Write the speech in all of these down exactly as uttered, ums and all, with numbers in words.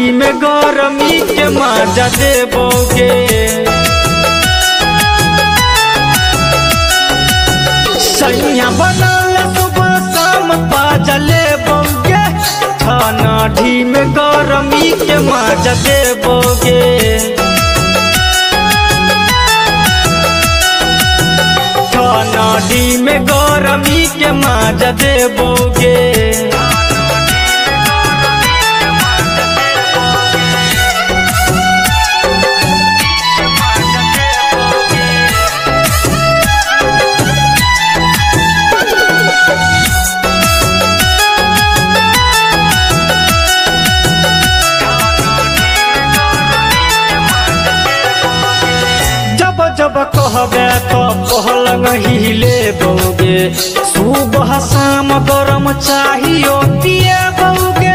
ढी में गरमी के मजा देबोगे। सैया बनल सुबह शाम पाजा लेबोगे। खाना ढी में गरमी के मजा देबोगे। खाना ढी में गरमी के मजा देबोगे। जब कहबे तो पहलंग ही लेबोगे। सुबह शाम गरम चाहियो पिएबोगे।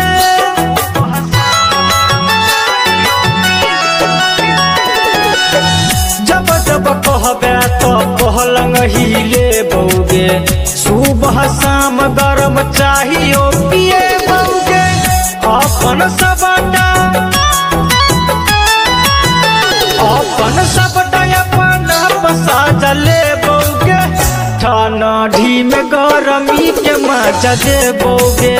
जब जब कहबे तो पहलंग ही लेबोगे। सुबह शाम गरम चाहियो पिएबोगे। अपन सबटा अपन सबटा साजा लेबोगे। खाना ढी में गरमी के मजा देबोगे।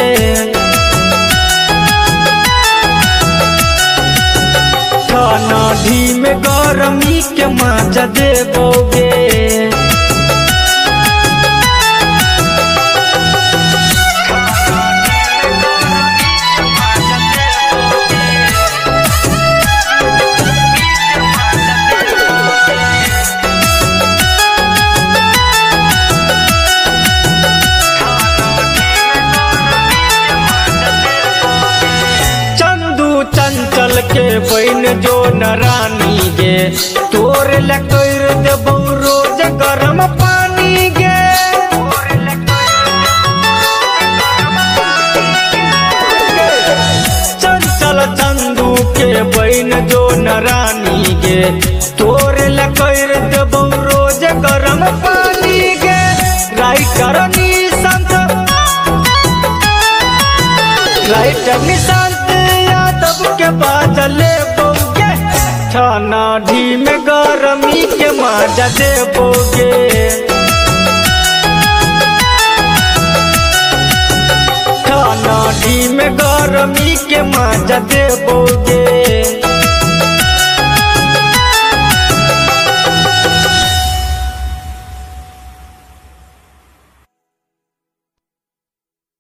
खाना ढी में गरमी के मजा देबोगे। चंचल के बहन जो नरानी गे। तोरे ले कर देबो रोज गरम पानी गे। चंचल चंदू के बहन जो नरानी गे। तोरे ले कर देबो रोज गरम पानी गे। राइटर निशांत राइटर निशांत के बाजा लेबोगे। खाना ढी में गरमी के मजा देबोगे। खाना ढी में गरमी के मजा देबोगे।